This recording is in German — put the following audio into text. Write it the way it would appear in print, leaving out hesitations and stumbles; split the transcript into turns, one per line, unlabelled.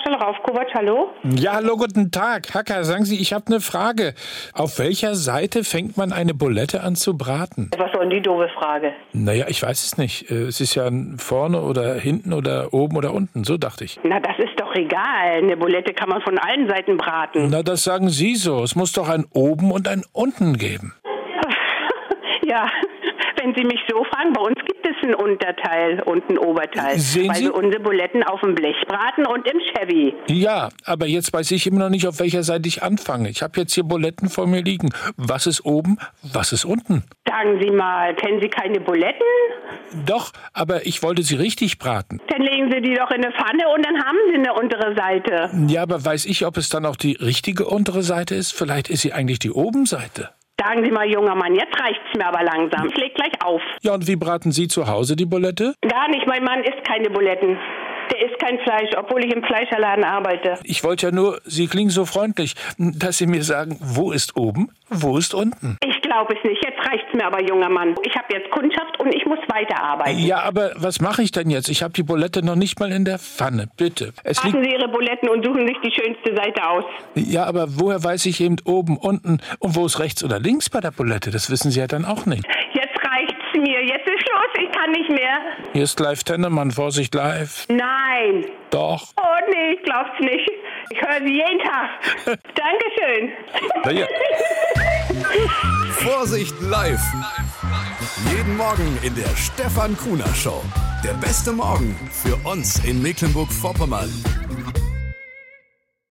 Marschall Raufkovac, hallo?
Ja, hallo, guten Tag. Hacker, sagen Sie, ich habe eine Frage. Auf welcher Seite fängt man eine Bulette an zu braten?
Was soll denn die doofe Frage?
Naja, ich weiß es nicht. Es ist ja vorne oder hinten oder oben oder unten, so dachte ich.
Na, das ist doch egal. Eine Bulette kann man von allen Seiten braten.
Na, das sagen Sie so. Es muss doch ein oben und ein unten geben.
Ja, wenn Sie mich so fragen, bei uns gibt es ein Unterteil und ein Oberteil.
Sehen
weil
Sie?
wir unsere Buletten auf dem Blech braten und im Chevy.
Ja, aber jetzt weiß ich immer noch nicht, auf welcher Seite ich anfange. Ich habe jetzt hier Buletten vor mir liegen. Was ist oben, was ist unten?
Sagen Sie mal, kennen Sie keine Buletten?
Doch, aber ich wollte sie richtig braten.
Dann legen Sie die doch in eine Pfanne und dann haben Sie eine untere Seite.
Ja, aber weiß ich, ob es dann auch die richtige untere Seite ist? Vielleicht ist sie eigentlich die Obenseite.
Sagen Sie mal, junger Mann, jetzt reicht's mir aber langsam. Ich leg gleich auf.
Ja, und wie braten Sie zu Hause die Bulette?
Gar nicht, mein Mann isst keine Buletten. Der isst kein Fleisch, obwohl ich im Fleischerladen arbeite.
Ich wollte ja nur, Sie klingen so freundlich, dass Sie mir sagen, wo ist oben, wo ist unten?
Ich glaube es nicht. Jetzt reicht's mir aber, junger Mann. Ich habe jetzt Kundschaft und ich muss weiterarbeiten.
Ja, aber was mache ich denn jetzt? Ich habe die Bulette noch nicht mal in der Pfanne. Bitte.
Machen Sie Ihre Buletten und suchen sich die schönste Seite aus.
Ja, aber woher weiß ich eben oben, unten und wo ist rechts oder links bei der Bulette? Das wissen Sie ja dann auch nicht.
Jetzt reicht's mir. Jetzt ist Schluss. Ich kann nicht mehr.
Hier ist live Tennemann, Vorsicht live.
Nein.
Doch.
Oh nee, ich glaub's nicht. Ich höre Sie jeden Tag. Dankeschön.
Na ja.
Vorsicht live. Jeden Morgen in der Stefan Kuhner Show. Der beste Morgen für uns in Mecklenburg-Vorpommern.